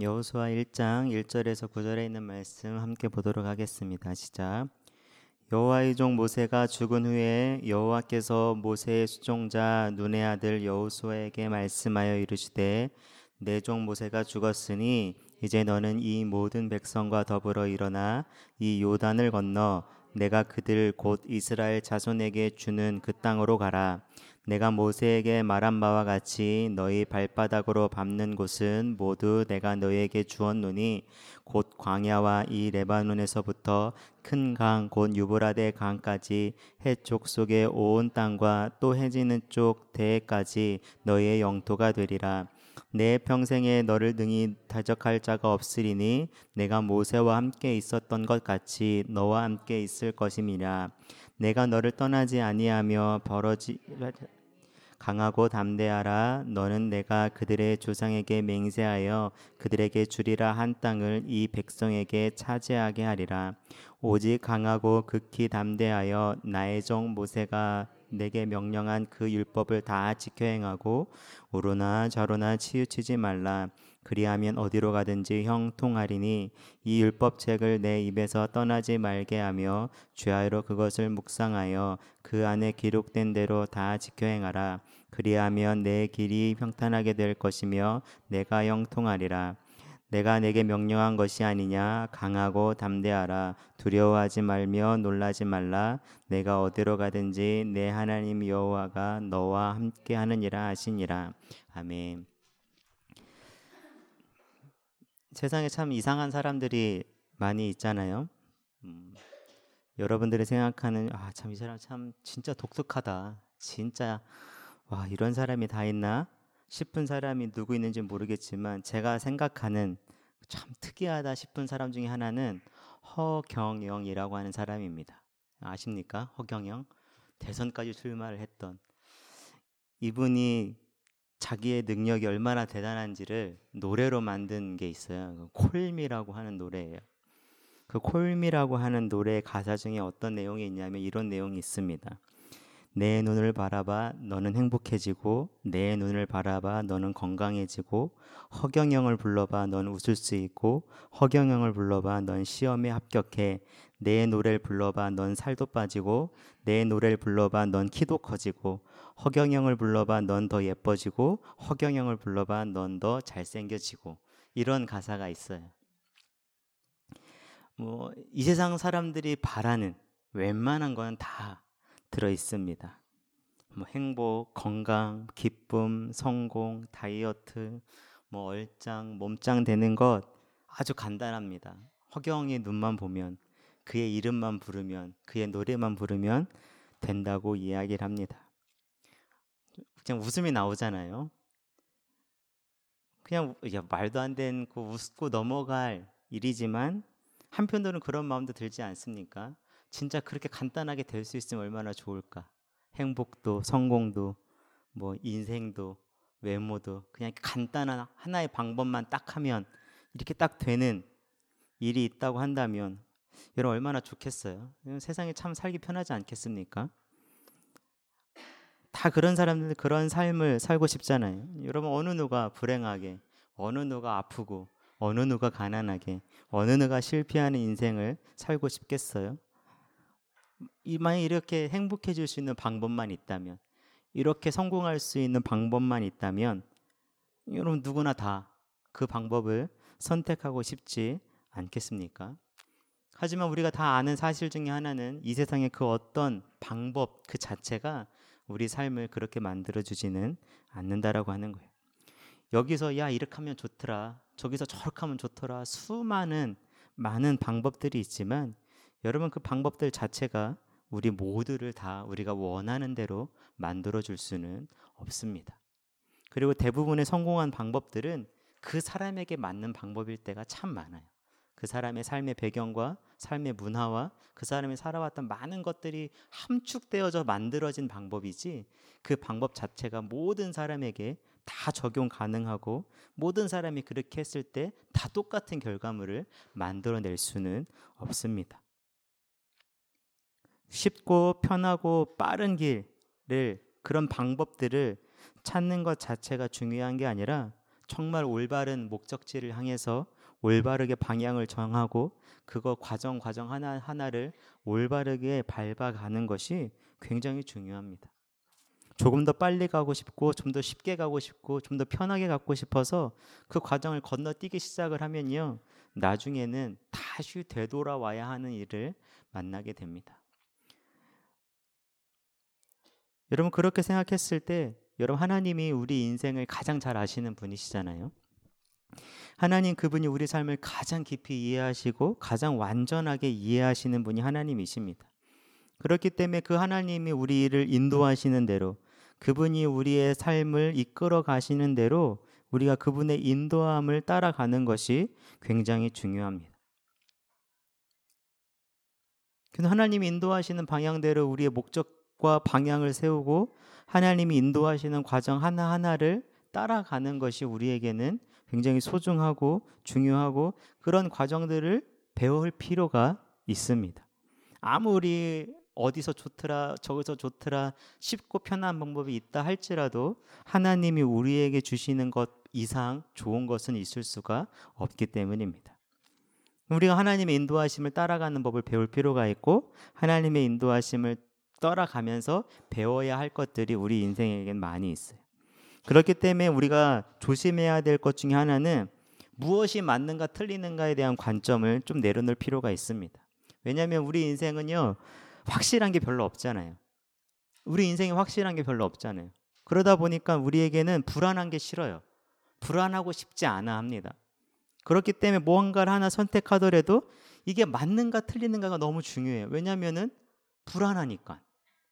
여호수아 1장 1절에서 9절에 있는 말씀 함께 보도록 하겠습니다. 시작. 여호와의 종 모세가 죽은 후에 여호와께서 모세의 수종자 눈의 아들 여호수아에게 말씀하여 이르시되 내 종 모세가 죽었으니 이제 너는 이 모든 백성과 더불어 일어나 이 요단을 건너 내가 그들 곧 이스라엘 자손에게 주는 그 땅으로 가라. 내가 모세에게 말한 바와 같이 너희 발바닥으로 밟는 곳은 모두 내가 너희에게 주었노니 곧 광야와 이 레바논에서부터 큰 강 곧 유브라데 강까지 해쪽 속의 온 땅과 또 해지는 쪽 대해까지 너희의 영토가 되리라. 내 평생에 너를 능히 대적할 자가 없으리니 내가 모세와 함께 있었던 것 같이 너와 함께 있을 것임이라. 내가 너를 떠나지 아니하며 강하고 담대하라. 너는 내가 그들의 조상에게 맹세하여 그들에게 주리라 한 땅을 이 백성에게 차지하게 하리라. 오직 강하고 극히 담대하여 나의 종 모세가 내게 명령한 그 율법을 다 지켜 행하고 우로나 좌로나 치우치지 말라. 그리하면 어디로 가든지 형통하리니 이 율법책을 내 입에서 떠나지 말게 하며 주야로 그것을 묵상하여 그 안에 기록된 대로 다 지켜 행하라. 그리하면 내 길이 평탄하게 될 것이며 내가 형통하리라. 내가 내게 명령한 것이 아니냐. 강하고 담대하라. 두려워하지 말며 놀라지 말라. 내가 어디로 가든지 내 하나님 여호와가 너와 함께 하느니라 하시니라. 아멘. 세상에 참 이상한 사람들이 많이 있잖아요. 여러분들이 생각하는 참 이 사람 참 진짜 독특하다. 진짜 와 이런 사람이 다 있나 싶은 사람이 누구 있는지 모르겠지만 제가 생각하는 참 특이하다 싶은 사람 중에 하나는 허경영이라고 하는 사람입니다. 아십니까? 허경영. 대선까지 출마를 했던 이분이 자기의 능력이 얼마나 대단한지를 노래로 만든 게 있어요. 콜미라고 하는 노래예요. 그 콜미라고 하는 노래의 가사 중에 어떤 내용이 있냐면 이런 내용이 있습니다. 내 눈을 바라봐 너는 행복해지고 내 눈을 바라봐 너는 건강해지고 허경영을 불러봐 넌 웃을 수 있고 허경영을 불러봐 넌 시험에 합격해 내 노래를 불러봐 넌 살도 빠지고 내 노래를 불러봐 넌 키도 커지고 허경영을 불러봐 넌 더 예뻐지고 허경영을 불러봐 넌 더 잘생겨지고 이런 가사가 있어요. 이 세상 사람들이 바라는 웬만한 건 다 들어 있습니다. 행복, 건강, 기쁨, 성공, 다이어트, 얼짱, 몸짱 되는 것 아주 간단합니다. 허경영의 눈만 보면 그의 이름만 부르면 그의 노래만 부르면 된다고 이야기를 합니다. 그냥 웃음이 나오잖아요. 그냥 말도 안 되는 거 웃고 넘어갈 일이지만 한편으로는 그런 마음도 들지 않습니까? 진짜 그렇게 간단하게 될 수 있으면 얼마나 좋을까? 행복도, 성공도, 인생도, 외모도 그냥 간단한 하나의 방법만 딱 하면 이렇게 딱 되는 일이 있다고 한다면 여러분 얼마나 좋겠어요? 세상에 참 살기 편하지 않겠습니까? 다 그런 사람들 그런 삶을 살고 싶잖아요. 여러분 어느 누가 불행하게, 어느 누가 아프고, 어느 누가 가난하게, 어느 누가 실패하는 인생을 살고 싶겠어요? 만약 이렇게 행복해질 수 있는 방법만 있다면, 이렇게 성공할 수 있는 방법만 있다면 여러분 누구나 다 그 방법을 선택하고 싶지 않겠습니까? 하지만 우리가 다 아는 사실 중에 하나는 이 세상의 그 어떤 방법 그 자체가 우리 삶을 그렇게 만들어주지는 않는다라고 하는 거예요. 여기서 이렇게 하면 좋더라, 저기서 저렇게 하면 좋더라, 많은 방법들이 있지만 여러분 그 방법들 자체가 우리 모두를 다 우리가 원하는 대로 만들어줄 수는 없습니다. 그리고 대부분의 성공한 방법들은 그 사람에게 맞는 방법일 때가 참 많아요. 그 사람의 삶의 배경과 삶의 문화와 그 사람이 살아왔던 많은 것들이 함축되어져 만들어진 방법이지 그 방법 자체가 모든 사람에게 다 적용 가능하고 모든 사람이 그렇게 했을 때 다 똑같은 결과물을 만들어낼 수는 없습니다. 쉽고 편하고 빠른 길을 그런 방법들을 찾는 것 자체가 중요한 게 아니라 정말 올바른 목적지를 향해서 올바르게 방향을 정하고 그거 과정 하나하나를 올바르게 밟아가는 것이 굉장히 중요합니다. 조금 더 빨리 가고 싶고 좀 더 쉽게 가고 싶고 좀 더 편하게 가고 싶어서 그 과정을 건너뛰기 시작을 하면요, 나중에는 다시 되돌아와야 하는 일을 만나게 됩니다. 여러분, 그렇게 생각했을 때 여러분, 하나님이 우리 인생을 가장 잘 아시는 분이시잖아요. 하나님, 그분이 우리 삶을 가장 깊이 이해하시고 가장 완전하게 이해하시는 분이 하나님이십니다. 그렇기 때문에 그 하나님이 우리를 인도하시는 대로, 그분이 우리의 삶을 이끌어 가시는 대로 우리가 그분의 인도함을 따라가는 것이 굉장히 중요합니다. 하나님이 인도하시는 방향대로 우리의 목적과 방향을 세우고 하나님이 인도하시는 과정 하나하나를 따라가는 것이 우리에게는 굉장히 소중하고 중요하고 그런 과정들을 배울 필요가 있습니다. 아무리 어디서 좋더라 저기서 좋더라 쉽고 편한 방법이 있다 할지라도 하나님이 우리에게 주시는 것 이상 좋은 것은 있을 수가 없기 때문입니다. 우리가 하나님의 인도하심을 따라가는 법을 배울 필요가 있고 하나님의 인도하심을 따라가면서 배워야 할 것들이 우리 인생에겐 많이 있어요. 그렇기 때문에 우리가 조심해야 될 것 중에 하나는 무엇이 맞는가 틀리는가에 대한 관점을 좀 내려놓을 필요가 있습니다. 왜냐하면 우리 인생은요, 확실한 게 별로 없잖아요. 우리 인생이 확실한 게 별로 없잖아요. 그러다 보니까 우리에게는 불안한 게 싫어요. 불안하고 싶지 않아 합니다. 그렇기 때문에 무언가를 하나 선택하더라도 이게 맞는가 틀리는가가 너무 중요해요. 왜냐하면은 불안하니까.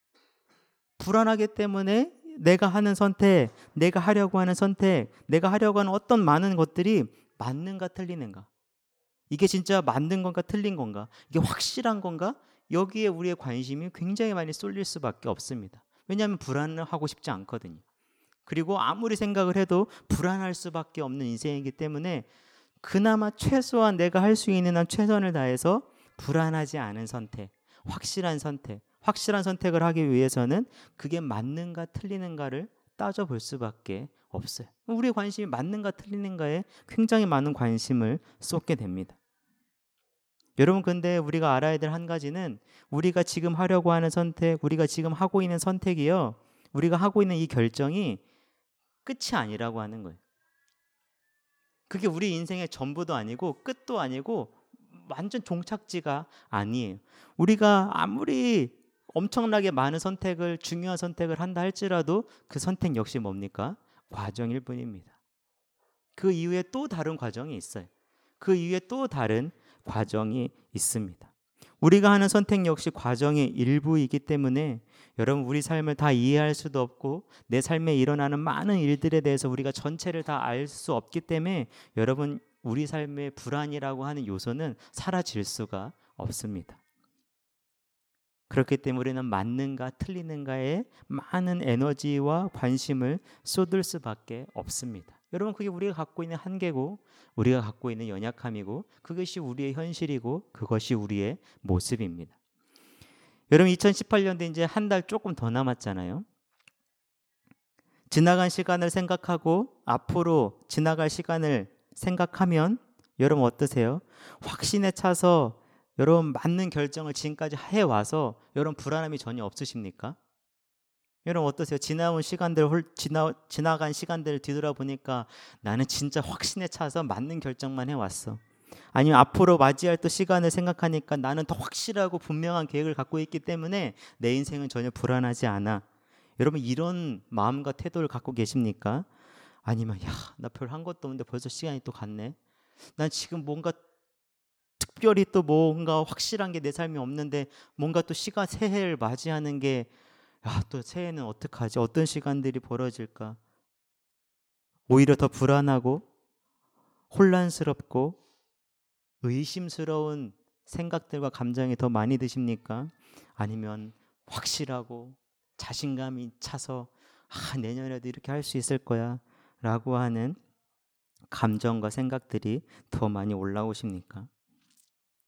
불안하기 때문에 내가 하는 선택, 내가 하려고 하는 선택, 내가 하려고 하는 어떤 많은 것들이 맞는가 틀리는가, 이게 진짜 맞는 건가 틀린 건가, 이게 확실한 건가, 여기에 우리의 관심이 굉장히 많이 쏠릴 수밖에 없습니다. 왜냐하면 불안을 하고 싶지 않거든요. 그리고 아무리 생각을 해도 불안할 수밖에 없는 인생이기 때문에 그나마 최소한 내가 할 수 있는 한 최선을 다해서 불안하지 않은 선택, 확실한 선택을 하기 위해서는 그게 맞는가 틀리는가를 따져볼 수밖에 없어요. 우리의 관심이 맞는가 틀리는가에 굉장히 많은 관심을 쏟게 됩니다. 여러분, 근데 우리가 알아야 될 한 가지는 우리가 지금 하려고 하는 선택, 우리가 지금 하고 있는 선택이요, 우리가 하고 있는 이 결정이 끝이 아니라고 하는 거예요. 그게 우리 인생의 전부도 아니고 끝도 아니고 완전 종착지가 아니에요. 우리가 아무리 엄청나게 많은 선택을, 중요한 선택을 한다 할지라도 그 선택 역시 뭡니까? 과정일 뿐입니다. 그 이후에 또 다른 과정이 있어요. 그 이후에 또 다른 과정이 있습니다. 우리가 하는 선택 역시 과정의 일부이기 때문에 여러분, 우리 삶을 다 이해할 수도 없고 내 삶에 일어나는 많은 일들에 대해서 우리가 전체를 다 알 수 없기 때문에 여러분, 우리 삶의 불안이라고 하는 요소는 사라질 수가 없습니다. 그렇기 때문에 우리는 맞는가 틀리는가에 많은 에너지와 관심을 쏟을 수밖에 없습니다. 여러분, 그게 우리가 갖고 있는 한계고 우리가 갖고 있는 연약함이고 그것이 우리의 현실이고 그것이 우리의 모습입니다. 여러분, 2018년도 이제 한 달 조금 더 남았잖아요. 지나간 시간을 생각하고 앞으로 지나갈 시간을 생각하면 여러분 어떠세요? 확신에 차서 여러분 맞는 결정을 지금까지 해와서 여러분 불안함이 전혀 없으십니까? 여러분 어떠세요? 지나간 시간들을 뒤돌아보니까 나는 진짜 확신에 차서 맞는 결정만 해왔어. 아니면 앞으로 맞이할 또 시간을 생각하니까 나는 더 확실하고 분명한 계획을 갖고 있기 때문에 내 인생은 전혀 불안하지 않아. 여러분, 이런 마음과 태도를 갖고 계십니까? 아니면 나 별 한 것도 없는데 벌써 시간이 또 갔네. 난 지금 뭔가 특별히 또 뭔가 확실한 게 내 삶이 없는데 뭔가 또 새해를 맞이하는 게 또 새해는 어떡하지? 어떤 시간들이 벌어질까? 오히려 더 불안하고 혼란스럽고 의심스러운 생각들과 감정이 더 많이 드십니까? 아니면 확실하고 자신감이 차서 내년에도 이렇게 할 수 있을 거야 라고 하는 감정과 생각들이 더 많이 올라오십니까?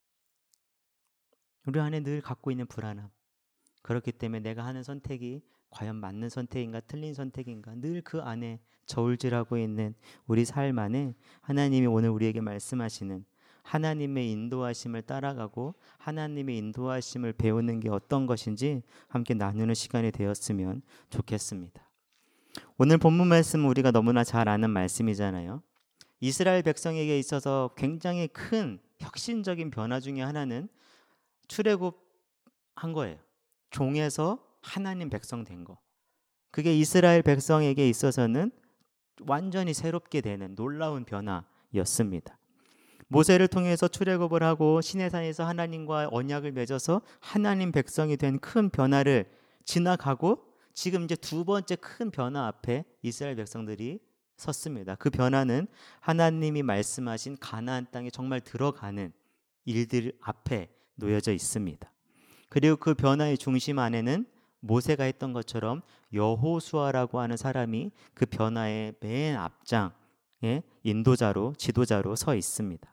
우리 안에 늘 갖고 있는 불안함, 그렇기 때문에 내가 하는 선택이 과연 맞는 선택인가 틀린 선택인가 늘 그 안에 저울질하고 있는 우리 삶 안에 하나님이 오늘 우리에게 말씀하시는 하나님의 인도하심을 따라가고 하나님의 인도하심을 배우는 게 어떤 것인지 함께 나누는 시간이 되었으면 좋겠습니다. 오늘 본문 말씀은 우리가 너무나 잘 아는 말씀이잖아요. 이스라엘 백성에게 있어서 굉장히 큰 혁신적인 변화 중에 하나는 출애굽한 거예요. 종에서 하나님 백성 된 거. 그게 이스라엘 백성에게 있어서는 완전히 새롭게 되는 놀라운 변화였습니다. 모세를 통해서 출애굽을 하고 시내산에서 하나님과 언약을 맺어서 하나님 백성이 된 큰 변화를 지나가고 지금 이제 두 번째 큰 변화 앞에 이스라엘 백성들이 섰습니다. 그 변화는 하나님이 말씀하신 가나안 땅에 정말 들어가는 일들 앞에 놓여져 있습니다. 그리고 그 변화의 중심 안에는 모세가 했던 것처럼 여호수아라고 하는 사람이 그 변화의 맨 앞장에 인도자로 지도자로 서 있습니다.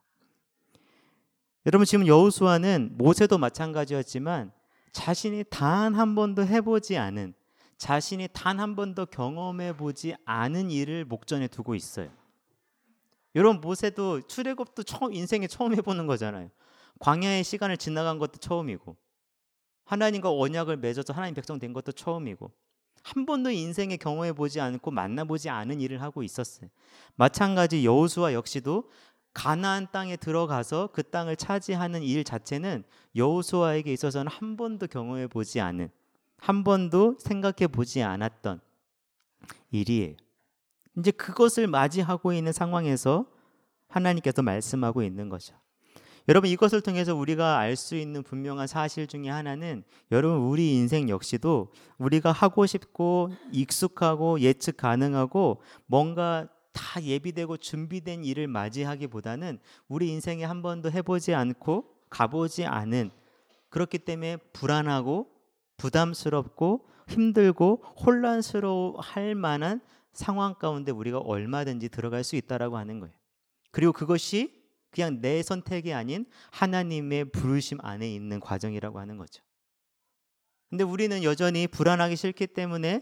여러분 지금 여호수아는 모세도 마찬가지였지만 자신이 단 한 번도 해보지 않은 자신이 단 한 번도 경험해보지 않은 일을 목전에 두고 있어요. 여러분 모세도 출애굽도 인생에 처음 해보는 거잖아요. 광야의 시간을 지나간 것도 처음이고 하나님과 언약을 맺어서 하나님 백성 된 것도 처음이고 한 번도 인생에 경험해보지 않고 만나보지 않은 일을 하고 있었어요. 마찬가지 여호수아 역시도 가나안 땅에 들어가서 그 땅을 차지하는 일 자체는 여호수아에게 있어서는 한 번도 경험해보지 않은 한 번도 생각해보지 않았던 일이에요. 이제 그것을 맞이하고 있는 상황에서 하나님께서 말씀하고 있는 거죠. 여러분 이것을 통해서 우리가 알 수 있는 분명한 사실 중에 하나는 여러분 우리 인생 역시도 우리가 하고 싶고 익숙하고 예측 가능하고 뭔가 다 예비되고 준비된 일을 맞이하기보다는 우리 인생에 한 번도 해보지 않고 가보지 않은 그렇기 때문에 불안하고 부담스럽고 힘들고 혼란스러워할 만한 상황 가운데 우리가 얼마든지 들어갈 수 있다라고 하는 거예요. 그리고 그것이 그냥 내 선택이 아닌 하나님의 부르심 안에 있는 과정이라고 하는 거죠. 근데 우리는 여전히 불안하기 싫기 때문에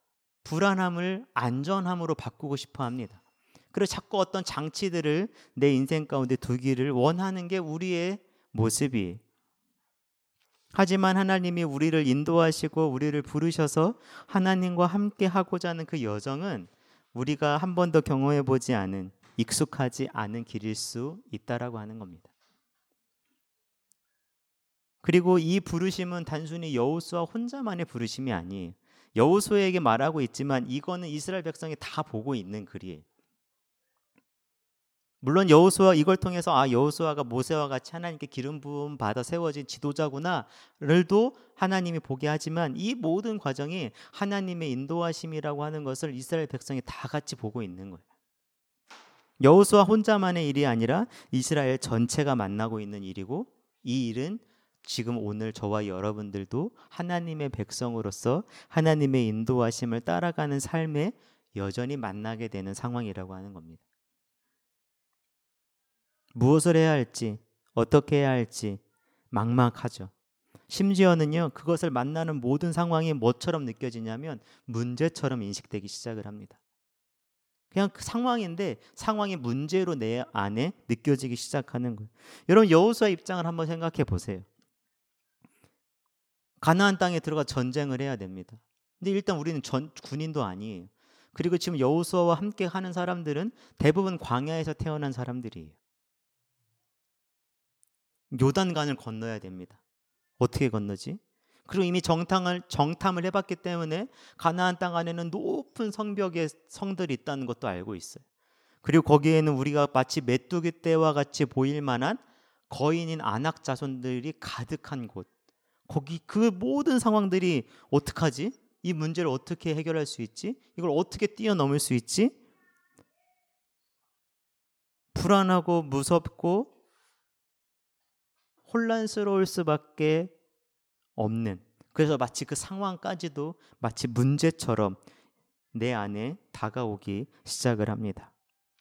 불안함을 안전함으로 바꾸고 싶어 합니다. 그래서 자꾸 어떤 장치들을 내 인생 가운데 두기를 원하는 게 우리의 모습이에요. 하지만 하나님이 우리를 인도하시고 우리를 부르셔서 하나님과 함께 하고자 하는 그 여정은 우리가 한 번도 경험해보지 않은 익숙하지 않은 길일 수 있다라고 하는 겁니다. 그리고 이 부르심은 단순히 여호수아 혼자만의 부르심이 아니에요. 여호수아에게 말하고 있지만 이거는 이스라엘 백성이 다 보고 있는 글이에요. 물론 여호수아 이걸 통해서 여호수아가 모세와 같이 하나님께 기름 부음 받아 세워진 지도자구나를도 하나님이 보게 하지만 이 모든 과정이 하나님의 인도하심이라고 하는 것을 이스라엘 백성이 다 같이 보고 있는 거예요. 여호수아 혼자만의 일이 아니라 이스라엘 전체가 만나고 있는 일이고 이 일은 지금 오늘 저와 여러분들도 하나님의 백성으로서 하나님의 인도하심을 따라가는 삶에 여전히 만나게 되는 상황이라고 하는 겁니다. 무엇을 해야 할지 어떻게 해야 할지 막막하죠. 심지어는요 그것을 만나는 모든 상황이 뭐처럼 느껴지냐면 문제처럼 인식되기 시작을 합니다. 그냥 그 상황인데 상황이 문제로 내 안에 느껴지기 시작하는 거예요. 여러분 여호수아 입장을 한번 생각해 보세요. 가나안 땅에 들어가 전쟁을 해야 됩니다. 근데 일단 우리는 군인도 아니에요. 그리고 지금 여호수아와 함께 하는 사람들은 대부분 광야에서 태어난 사람들이에요. 요단강을 건너야 됩니다. 어떻게 건너지? 그리고 이미 정탐을 해봤기 때문에 가나안 땅 안에는 높은 성벽의 성들이 있다는 것도 알고 있어요. 그리고 거기에는 우리가 마치 메뚜기 떼와 같이 보일 만한 거인인 아낙 자손들이 가득한 곳. 거기 그 모든 상황들이 어떡하지? 이 문제를 어떻게 해결할 수 있지? 이걸 어떻게 뛰어넘을 수 있지? 불안하고 무섭고 혼란스러울 수밖에 없는, 그래서 마치 그 상황까지도 마치 문제처럼 내 안에 다가오기 시작을 합니다.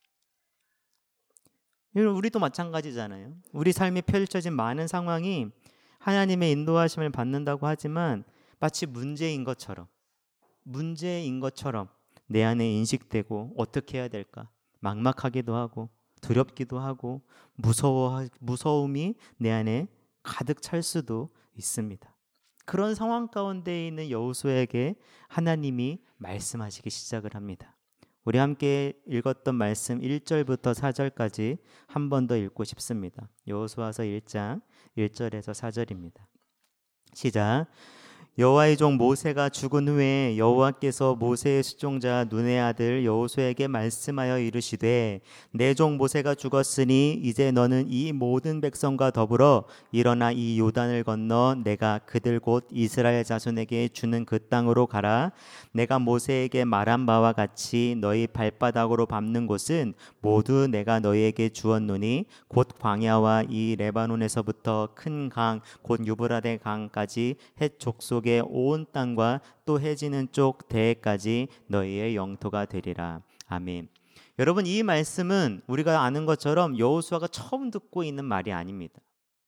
우리도 마찬가지잖아요. 우리 삶에 펼쳐진 많은 상황이 하나님의 인도하심을 받는다고 하지만 마치 문제인 것처럼 문제인 것처럼 내 안에 인식되고 어떻게 해야 될까? 막막하기도 하고 두렵기도 하고 무서움이 내 안에 가득 찰 수도 있습니다. 그런 상황 가운데 있는 여호수아에게 하나님이 말씀하시기 시작을 합니다. 우리 함께 읽었던 말씀 1절부터 4절까지 한 번 더 읽고 싶습니다. 여호수아서 1장 1절에서 4절입니다. 시작. 여호와의 종 모세가 죽은 후에 여호와께서 모세의 수종자 눈의 아들 여호수아에게 말씀하여 이르시되 내 종 모세가 죽었으니 이제 너는 이 모든 백성과 더불어 일어나 이 요단을 건너 내가 그들 곧 이스라엘 자손에게 주는 그 땅으로 가라. 내가 모세에게 말한 바와 같이 너희 발바닥으로 밟는 곳은 모두 내가 너희에게 주었노니 곧 광야와 이 레바논에서부터 큰 강 곧 유브라데 강까지 헷 족속의 온 땅과 또 해지는 쪽 대해까지 너희의 영토가 되리라. 아멘. 여러분, 이 말씀은 우리가 아는 것처럼 여호수아가 처음 듣고 있는 말이 아닙니다.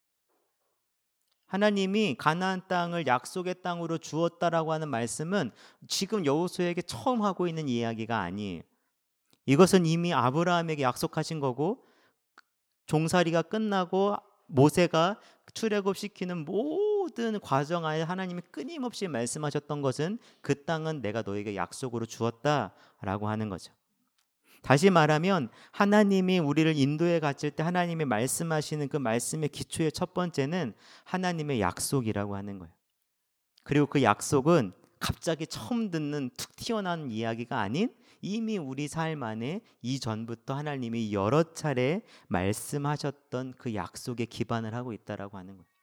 하나님이 가나안 땅을 약속의 땅으로 주었다라고 하는 말씀은 지금 여호수아에게 처음 하고 있는 이야기가 아니에요. 이것은 이미 아브라함에게 약속하신 거고, 종살이가 끝나고 모세가 출애굽시키는 모든 과정 안에 하나님이 끊임없이 말씀하셨던 것은 그 땅은 내가 너에게 약속으로 주었다라고 하는 거죠. 다시 말하면 하나님이 우리를 인도에 갔을 때 하나님이 말씀하시는 그 말씀의 기초의 첫 번째는 하나님의 약속이라고 하는 거예요. 그리고 그 약속은 갑자기 처음 듣는 툭 튀어나온 이야기가 아닌 이미 우리 삶 안에 이전부터 하나님이 여러 차례 말씀하셨던 그 약속에 기반을 하고 있다라고 하는 거예요.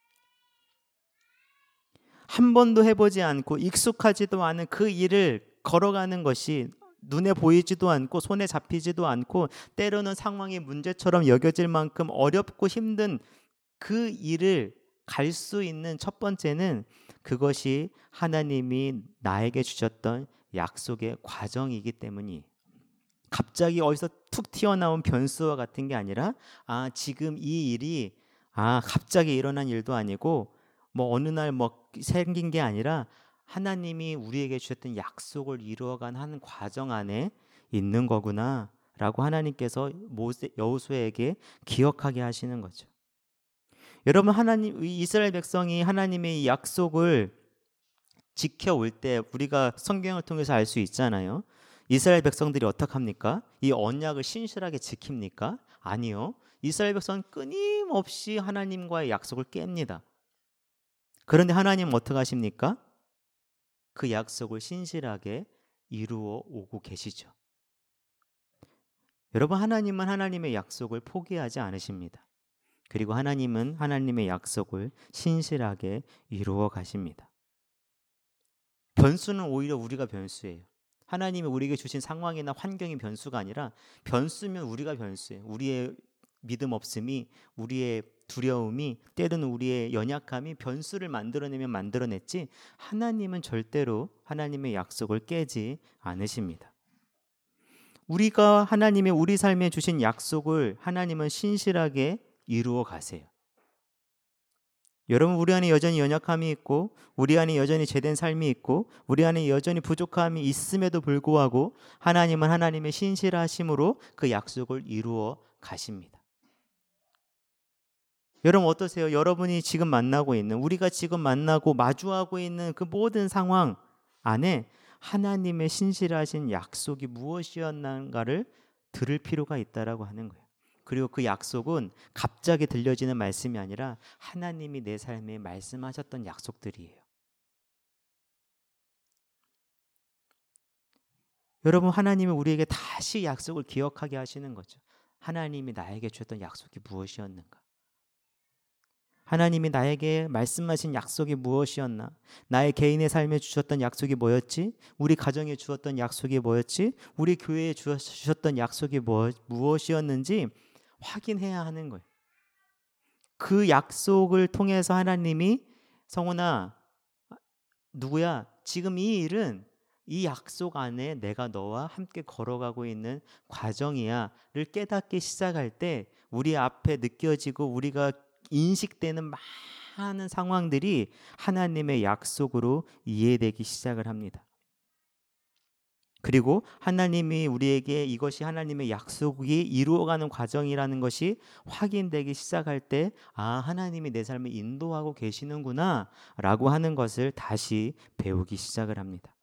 한 번도 해보지 않고 익숙하지도 않은 그 일을 걸어가는 것이 눈에 보이지도 않고 손에 잡히지도 않고 때로는 상황이 문제처럼 여겨질 만큼 어렵고 힘든 그 일을 갈 수 있는 첫 번째는 그것이 하나님이 나에게 주셨던 약속의 과정이기 때문이, 갑자기 어디서 툭 튀어나온 변수와 같은 게 아니라 지금 이 일이 갑자기 일어난 일도 아니고 어느 날 생긴 게 아니라 하나님이 우리에게 주셨던 약속을 이루어간 한 과정 안에 있는 거구나 라고 하나님께서 여호수아에게 기억하게 하시는 거죠. 여러분, 이스라엘 백성이 하나님의 약속을 지켜올 때 우리가 성경을 통해서 알 수 있잖아요. 이스라엘 백성들이 어떻게 합니까? 이 언약을 신실하게 지킵니까? 아니요. 이스라엘 백성은 끊임없이 하나님과의 약속을 깹니다. 그런데 하나님은 어떻게 하십니까? 그 약속을 신실하게 이루어 오고 계시죠. 여러분, 하나님은 하나님의 약속을 포기하지 않으십니다. 그리고 하나님은 하나님의 약속을 신실하게 이루어 가십니다. 변수는 오히려 우리가 변수예요. 하나님이 우리에게 주신 상황이나 환경이 변수가 아니라 변수면 우리가 변수예요. 우리의 믿음 없음이, 우리의 두려움이, 때로는 우리의 연약함이 변수를 만들어내면 만들어냈지 하나님은 절대로 하나님의 약속을 깨지 않으십니다. 우리가 하나님의 우리 삶에 주신 약속을 하나님은 신실하게 이루어 가세요. 여러분, 우리 안에 여전히 연약함이 있고 우리 안에 여전히 죄된 삶이 있고 우리 안에 여전히 부족함이 있음에도 불구하고 하나님은 하나님의 신실하심으로 그 약속을 이루어 가십니다. 여러분 어떠세요? 여러분이 지금 만나고 있는, 우리가 지금 만나고 마주하고 있는 그 모든 상황 안에 하나님의 신실하신 약속이 무엇이었는가를 들을 필요가 있다라고 하는 거예요. 그리고 그 약속은 갑자기 들려지는 말씀이 아니라 하나님이 내 삶에 말씀하셨던 약속들이에요. 여러분, 하나님이 우리에게 다시 약속을 기억하게 하시는 거죠. 하나님이 나에게 주셨던 약속이 무엇이었는가? 하나님이 나에게 말씀하신 약속이 무엇이었나? 나의 개인의 삶에 주셨던 약속이 뭐였지? 우리 가정에 주었던 약속이 뭐였지? 우리 교회에 주셨던 약속이 무엇이었는지 확인해야 하는 거예요. 그 약속을 통해서 하나님이 성훈아, 누구야? 지금 이 일은 이 약속 안에 내가 너와 함께 걸어가고 있는 과정이야를 깨닫기 시작할 때 우리 앞에 느껴지고 우리가 인식되는 많은 상황들이 하나님의 약속으로 이해되기 시작을 합니다. 그리고 하나님이 우리에게 이것이 하나님의 약속이 이루어가는 과정이라는 것이 확인되기 시작할 때, 하나님이 내 삶을 인도하고 계시는구나 라고 하는 것을 다시 배우기 시작을 합니다.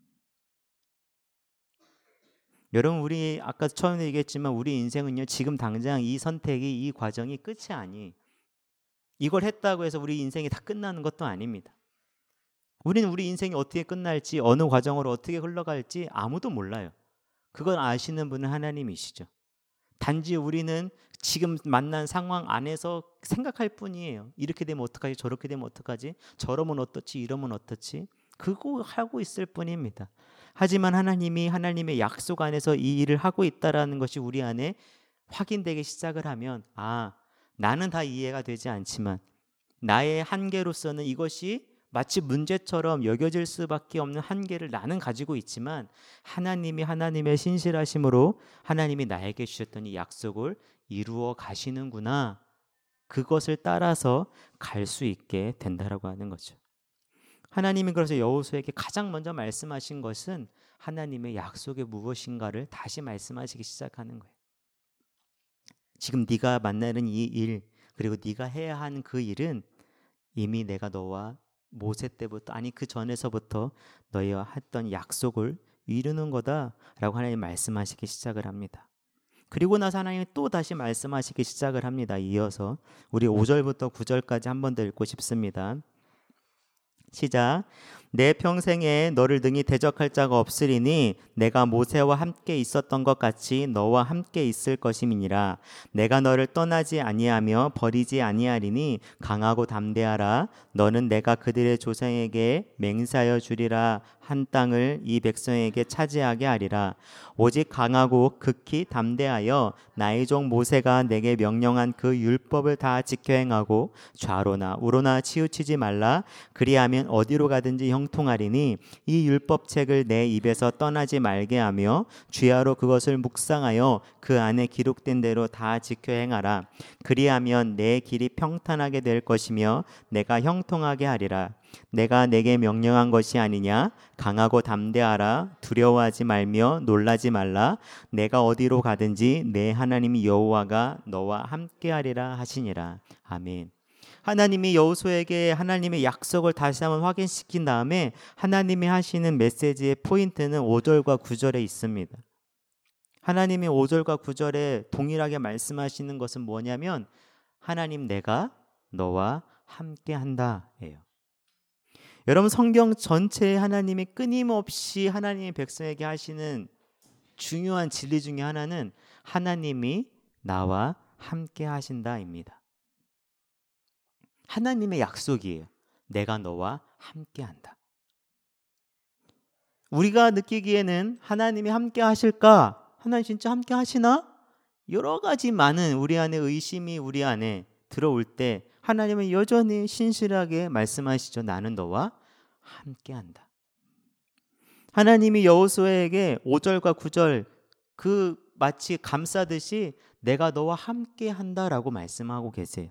여러분, 우리 아까 처음에 얘기했지만 우리 인생은요, 지금 당장 이 선택이, 이 과정이 끝이 아니, 이걸 했다고 해서 우리 인생이 다 끝나는 것도 아닙니다. 우리는 우리 인생이 어떻게 끝날지, 어느 과정으로 어떻게 흘러갈지 아무도 몰라요. 그건 아시는 분은 하나님이시죠. 단지 우리는 지금 만난 상황 안에서 생각할 뿐이에요. 이렇게 되면 어떡하지, 저렇게 되면 어떡하지, 저러면 어떻지, 이러면 어떻지, 그거 하고 있을 뿐입니다. 하지만 하나님이 하나님의 약속 안에서 이 일을 하고 있다라는 것이 우리 안에 확인되기 시작을 하면, 나는 다 이해가 되지 않지만 나의 한계로서는 이것이 마치 문제처럼 여겨질 수밖에 없는 한계를 나는 가지고 있지만, 하나님이 하나님의 신실하심으로 하나님이 나에게 주셨던 이 약속을 이루어 가시는구나, 그것을 따라서 갈 수 있게 된다라고 하는 거죠. 하나님이 그래서 여호수아에게 가장 먼저 말씀하신 것은 하나님의 약속이 무엇인가를 다시 말씀하시기 시작하는 거예요. 지금 네가 만나는 이 일, 그리고 네가 해야 하는 그 일은 이미 내가 너와 모세 때부터, 그 전에서부터 너희와 했던 약속을 이루는 거다라고 하나님 말씀하시기 시작을 합니다. 그리고 나서 하나님이 또 다시 말씀하시기 시작을 합니다. 이어서 우리 5절부터 9절까지 한 번 더 읽고 싶습니다. 시작. 내 평생에 너를 능히 대적할 자가 없으리니 내가 모세와 함께 있었던 것 같이 너와 함께 있을 것임이니라. 내가 너를 떠나지 아니하며 버리지 아니하리니 강하고 담대하라. 너는 내가 그들의 조상에게 맹세하여 주리라 한 땅을 이 백성에게 차지하게 하리라. 오직 강하고 극히 담대하여 나의 종 모세가 내게 명령한 그 율법을 다 지켜 행하고 좌로나 우로나 치우치지 말라. 그리하면 어디로 가든지 형통하리니 이 율법책을 내 입에서 떠나지 말게 하며 주야로 그것을 묵상하여 그 안에 기록된 대로 다 지켜 행하라. 그리하면 내 길이 평탄하게 될 것이며 내가 형통하게 하리라. 내가 내게 명령한 것이 아니냐. 강하고 담대하라. 두려워하지 말며 놀라지 말라. 내가 어디로 가든지 내 하나님 여호와가 너와 함께하리라 하시니라. 아멘. 하나님이 여호수아에게 하나님의 약속을 다시 한번 확인시킨 다음에 하나님이 하시는 메시지의 포인트는 5절과 9절에 있습니다. 하나님이 5절과 9절에 동일하게 말씀하시는 것은 뭐냐면, 하나님 내가 너와 함께한다 예요. 여러분, 성경 전체에 하나님이 끊임없이 하나님의 백성에게 하시는 중요한 진리 중에 하나는 하나님이 나와 함께 하신다입니다. 하나님의 약속이에요. 내가 너와 함께 한다. 우리가 느끼기에는 하나님이 함께 하실까? 하나님 진짜 함께 하시나? 여러 가지 많은 우리 안에 의심이 우리 안에 들어올 때 하나님은 여전히 신실하게 말씀하시죠. 나는 너와 함께한다. 하나님이 여호수아에게 5절과 9절 그 마치 감싸듯이 내가 너와 함께한다라고 말씀하고 계세요.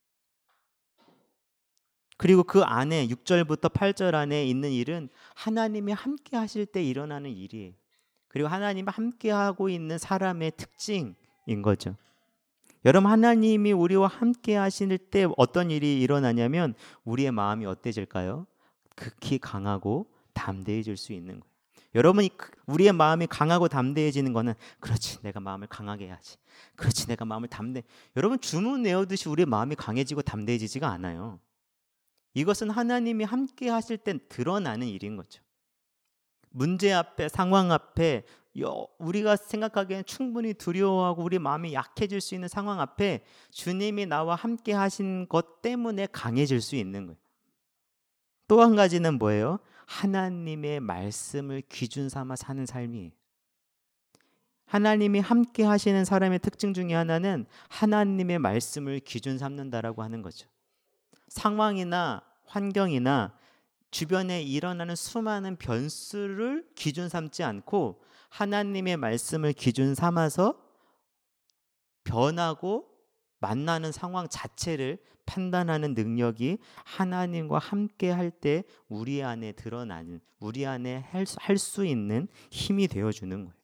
그리고 그 안에 6절부터 8절 안에 있는 일은 하나님이 함께 하실 때 일어나는 일이에요. 그리고 하나님이 함께 하고 있는 사람의 특징인 거죠. 여러분, 하나님이 우리와 함께 하실 때 어떤 일이 일어나냐면 우리의 마음이 어때질까요? 극히 강하고 담대해질 수 있는 거예요. 여러분, 우리의 마음이 강하고 담대해지는 거는 그렇지, 내가 마음을 강하게 해야지. 그렇지, 내가 마음을 여러분, 주문 외우듯이 우리의 마음이 강해지고 담대해지지가 않아요. 이것은 하나님이 함께 하실 땐 드러나는 일인 거죠. 문제 앞에, 상황 앞에, 우리가 생각하기에는 충분히 두려워하고 우리 마음이 약해질 수 있는 상황 앞에 주님이 나와 함께 하신 것 때문에 강해질 수 있는 거예요. 또 한 가지는 뭐예요? 하나님의 말씀을 기준 삼아 사는 삶이에요. 하나님이 함께 하시는 사람의 특징 중에 하나는 하나님의 말씀을 기준 삼는다라고 하는 거죠. 상황이나 환경이나 주변에 일어나는 수많은 변수를 기준 삼지 않고 하나님의 말씀을 기준 삼아서 변하고 만나는 상황 자체를 판단하는 능력이 하나님과 함께 할 때 우리 안에 드러나는, 우리 안에 할 수 있는 힘이 되어주는 거예요.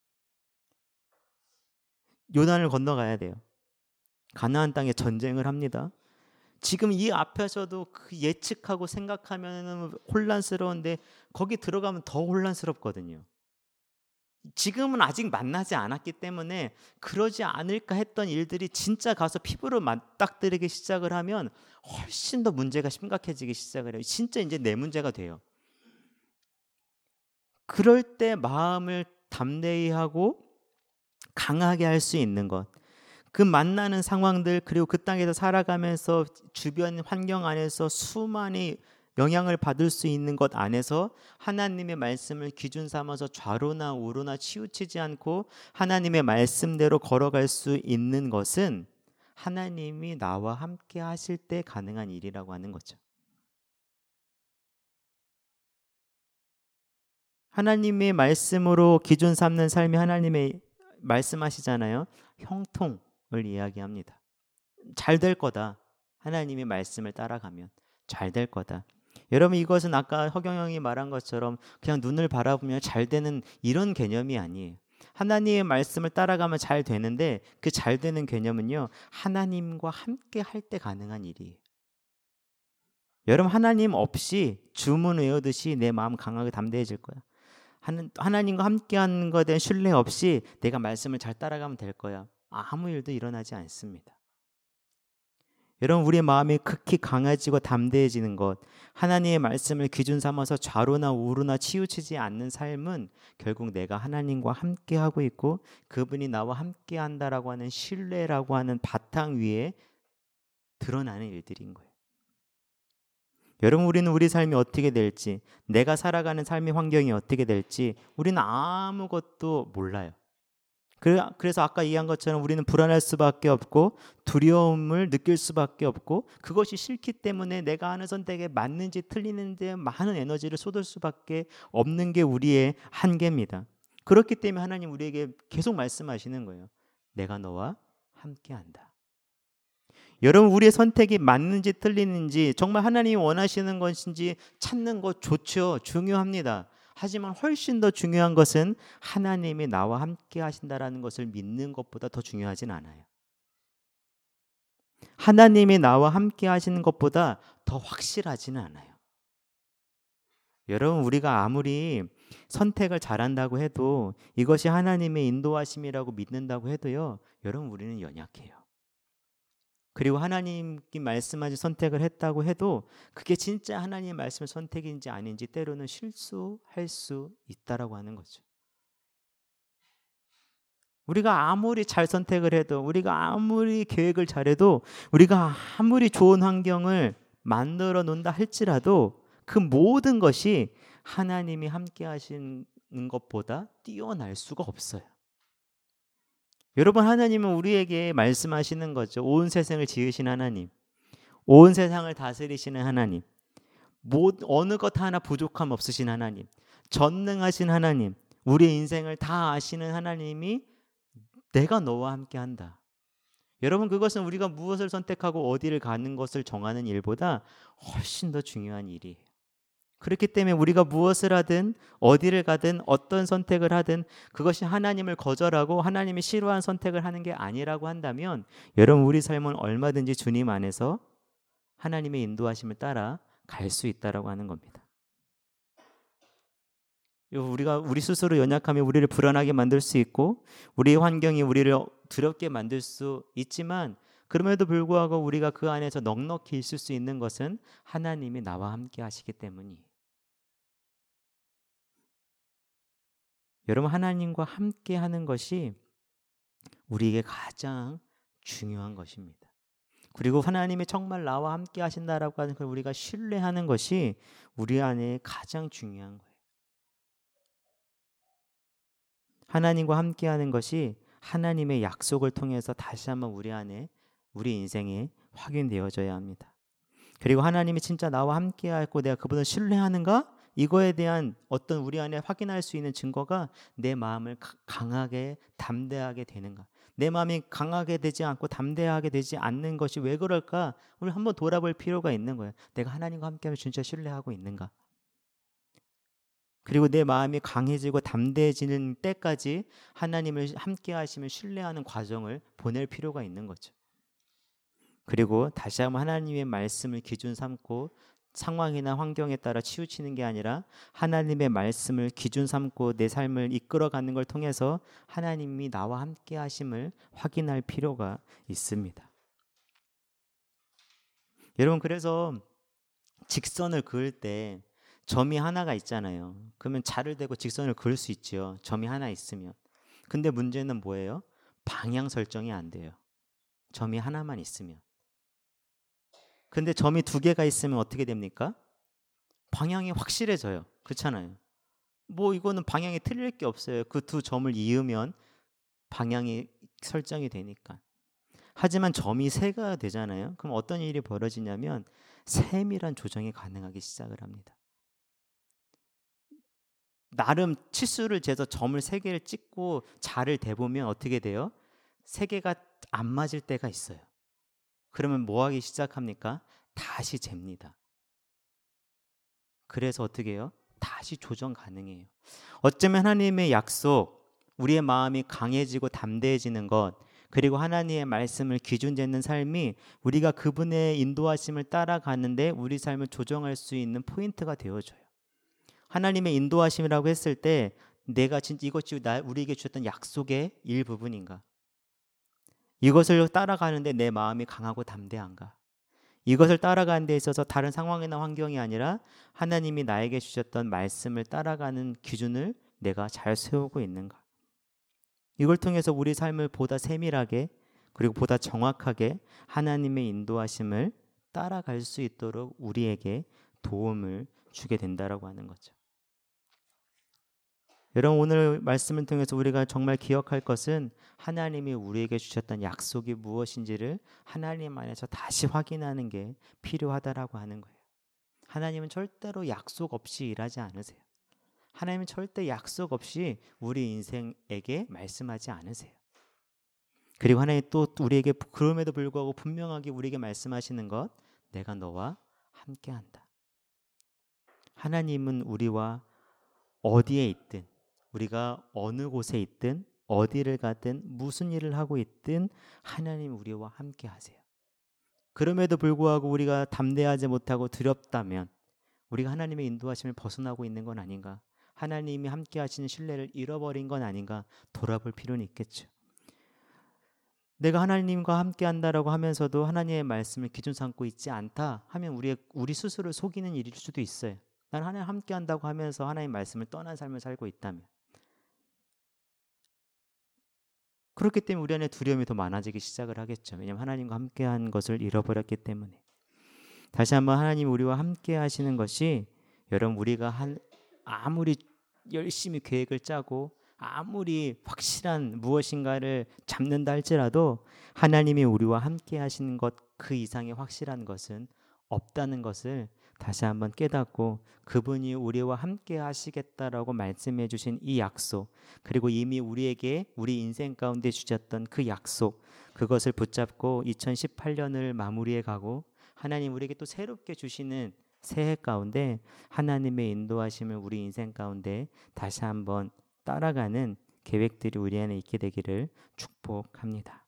요단을 건너가야 돼요. 가나안 땅에 전쟁을 합니다. 지금 이 앞에서도 그 예측하고 생각하면 혼란스러운데 거기 들어가면 더 혼란스럽거든요. 지금은 아직 만나지 않았기 때문에 그러지 않을까 했던 일들이 진짜 가서 피부로 맞닥뜨리기 시작을 하면 훨씬 더 문제가 심각해지기 시작을 해요. 진짜 이제 내 문제가 돼요. 그럴 때 마음을 담대히 하고 강하게 할 수 있는 것, 그 만나는 상황들, 그리고 그 땅에서 살아가면서 주변 환경 안에서 수많이 영향을 받을 수 있는 것 안에서 하나님의 말씀을 기준 삼아서 좌로나 우로나 치우치지 않고 하나님의 말씀대로 걸어갈 수 있는 것은 하나님이 나와 함께 하실 때 가능한 일이라고 하는 거죠. 하나님의 말씀으로 기준 삼는 삶이, 하나님의 말씀하시잖아요. 형통을 이야기합니다. 잘 될 거다. 하나님의 말씀을 따라가면 잘 될 거다. 여러분, 이것은 아까 허경영이 말한 것처럼 그냥 눈을 바라보면 잘 되는 이런 개념이 아니에요. 하나님의 말씀을 따라가면 잘 되는데, 그 잘 되는 개념은요, 하나님과 함께 할 때 가능한 일이에요. 여러분, 하나님 없이 주문 외우듯이 내 마음 강하게 담대해질 거야. 하나님과 함께하는 것에 대한 신뢰 없이 내가 말씀을 잘 따라가면 될 거야. 아무 일도 일어나지 않습니다. 여러분, 우리의 마음이 극히 강해지고 담대해지는 것, 하나님의 말씀을 기준 삼아서 좌로나 우로나 치우치지 않는 삶은 결국 내가 하나님과 함께하고 있고 그분이 나와 함께한다라고 하는 신뢰라고 하는 바탕 위에 드러나는 일들인 거예요. 여러분, 우리는 우리 삶이 어떻게 될지, 내가 살아가는 삶의 환경이 어떻게 될지 우리는 아무것도 몰라요. 그래서 아까 이해한 것처럼 우리는 불안할 수밖에 없고 두려움을 느낄 수밖에 없고, 그것이 싫기 때문에 내가 하는 선택에 맞는지 틀리는데 많은 에너지를 쏟을 수밖에 없는 게 우리의 한계입니다. 그렇기 때문에 하나님 우리에게 계속 말씀하시는 거예요. 내가 너와 함께한다. 여러분, 우리의 선택이 맞는지 틀리는지, 정말 하나님이 원하시는 것인지 찾는 것 좋죠. 중요합니다. 하지만 훨씬 더 중요한 것은 하나님이 나와 함께 하신다라는 것을 믿는 것보다 더 중요하진 않아요. 하나님이 나와 함께 하시는 것보다 더 확실하지는 않아요. 여러분, 우리가 아무리 선택을 잘한다고 해도, 이것이 하나님의 인도하심이라고 믿는다고 해도요, 여러분, 우리는 연약해요. 그리고 하나님께 말씀하신 선택을 했다고 해도 그게 진짜 하나님의 말씀의 선택인지 아닌지 때로는 실수할 수 있다라고 하는 거죠. 우리가 아무리 잘 선택을 해도, 우리가 아무리 계획을 잘해도, 우리가 아무리 좋은 환경을 만들어 놓는다 할지라도 그 모든 것이 하나님이 함께 하시는 것보다 뛰어날 수가 없어요. 여러분, 하나님은 우리에게 말씀하시는 거죠. 온 세상을 지으신 하나님, 온 세상을 다스리시는 하나님, 어느 것 하나 부족함 없으신 하나님, 전능하신 하나님, 우리의 인생을 다 아시는 하나님이 내가 너와 함께 한다. 여러분, 그것은 우리가 무엇을 선택하고 어디를 가는 것을 정하는 일보다 훨씬 더 중요한 일이에요. 그렇기 때문에 우리가 무엇을 하든 어디를 가든 어떤 선택을 하든 그것이 하나님을 거절하고 하나님이 싫어하는 선택을 하는 게 아니라고 한다면, 여러분, 우리 삶은 얼마든지 주님 안에서 하나님의 인도하심을 따라 갈 수 있다라고 하는 겁니다. 우리가 우리 스스로 연약하면 우리를 불안하게 만들 수 있고 우리의 환경이 우리를 두렵게 만들 수 있지만, 그럼에도 불구하고 우리가 그 안에서 넉넉히 있을 수 있는 것은 하나님이 나와 함께 하시기 때문이에요. 여러분, 하나님과 함께 하는 것이 우리에게 가장 중요한 것입니다. 그리고 하나님이 정말 나와 함께 하신다라고 하는 걸 우리가 신뢰하는 것이 우리 안에 가장 중요한 거예요. 하나님과 함께 하는 것이 하나님의 약속을 통해서 다시 한번 우리 안에, 우리 인생에 확인되어져야 합니다. 그리고 하나님이 진짜 나와 함께 하고 내가 그분을 신뢰하는가? 이거에 대한 어떤 우리 안에 확인할 수 있는 증거가 내 마음을 강하게 담대하게 되는가, 내 마음이 강하게 되지 않고 담대하게 되지 않는 것이 왜 그럴까? 우리 한번 돌아볼 필요가 있는 거예요. 내가 하나님과 함께하면 진짜 신뢰하고 있는가? 그리고 내 마음이 강해지고 담대해지는 때까지 하나님을 함께하시면 신뢰하는 과정을 보낼 필요가 있는 거죠. 그리고 다시 한번 하나님의 말씀을 기준 삼고 상황이나 환경에 따라 치우치는 게 아니라 하나님의 말씀을 기준 삼고 내 삶을 이끌어가는 걸 통해서 하나님이 나와 함께 하심을 확인할 필요가 있습니다. 여러분, 그래서 직선을 그을 때 점이 하나가 있잖아요. 그러면 자를 대고 직선을 그을 수 있죠. 점이 하나 있으면. 근데 문제는 뭐예요? 방향 설정이 안 돼요. 점이 하나만 있으면. 근데 점이 두 개가 있으면 어떻게 됩니까? 방향이 확실해져요. 그렇잖아요. 뭐 이거는 방향이 틀릴 게 없어요. 그 두 점을 이으면 방향이 설정이 되니까. 하지만 점이 세 개가 되잖아요. 그럼 어떤 일이 벌어지냐면 세밀한 조정이 가능하기 시작을 합니다. 나름 치수를 재서 점을 세 개를 찍고 자를 대보면 어떻게 돼요? 세 개가 안 맞을 때가 있어요. 그러면 뭐 하기 시작합니까? 다시 잽니다. 그래서 어떻게 해요? 다시 조정 가능해요. 어쩌면 하나님의 약속, 우리의 마음이 강해지고 담대해지는 것, 그리고 하나님의 말씀을 기준 잡는 삶이 우리가 그분의 인도하심을 따라가는데 우리 삶을 조정할 수 있는 포인트가 되어줘요. 하나님의 인도하심이라고 했을 때 내가 진짜 이것이 우리에게 주셨던 약속의 일부분인가? 이것을 따라가는데 내 마음이 강하고 담대한가? 이것을 따라가는 데 있어서 다른 상황이나 환경이 아니라 하나님이 나에게 주셨던 말씀을 따라가는 기준을 내가 잘 세우고 있는가? 이걸 통해서 우리 삶을 보다 세밀하게 그리고 보다 정확하게 하나님의 인도하심을 따라갈 수 있도록 우리에게 도움을 주게 된다라고 하는 거죠. 여러분, 오늘 말씀을 통해서 우리가 정말 기억할 것은 하나님이 우리에게 주셨던 약속이 무엇인지를 하나님 안에서 다시 확인하는 게 필요하다라고 하는 거예요. 하나님은 절대로 약속 없이 일하지 않으세요. 하나님은 절대 약속 없이 우리 인생에게 말씀하지 않으세요. 그리고 하나님 또 우리에게 그럼에도 불구하고 분명하게 우리에게 말씀하시는 것, 내가 너와 함께한다. 하나님은 우리와 어디에 있든 우리가 어느 곳에 있든 어디를 가든 무슨 일을 하고 있든 하나님 우리와 함께 하세요. 그럼에도 불구하고 우리가 담대하지 못하고 두렵다면 우리가 하나님의 인도하심을 벗어나고 있는 건 아닌가? 하나님이 함께 하시는 신뢰를 잃어버린 건 아닌가? 돌아볼 필요는 있겠죠. 내가 하나님과 함께 한다라고 하면서도 하나님의 말씀을 기준 삼고 있지 않다 하면 우리 스스로를 속이는 일일 수도 있어요. 난 하나님 함께 한다고 하면서 하나님의 말씀을 떠난 삶을 살고 있다면, 그렇기 때문에 우리 안에 두려움이 더 많아지기 시작을 하겠죠. 왜냐하면 하나님과 함께한 것을 잃어버렸기 때문에. 다시 한번 하나님 우리와 함께 하시는 것이, 여러분, 우리가 아무리 열심히 계획을 짜고 아무리 확실한 무엇인가를 잡는다 할지라도 하나님이 우리와 함께 하시는 것 그 이상의 확실한 것은 없다는 것을 다시 한번 깨닫고, 그분이 우리와 함께 하시겠다라고 말씀해 주신 이 약속, 그리고 이미 우리에게 우리 인생 가운데 주셨던 그 약속, 그것을 붙잡고 2018년을 마무리해 가고 하나님 우리에게 또 새롭게 주시는 새해 가운데 하나님의 인도하심을 우리 인생 가운데 다시 한번 따라가는 계획들이 우리 안에 있게 되기를 축복합니다.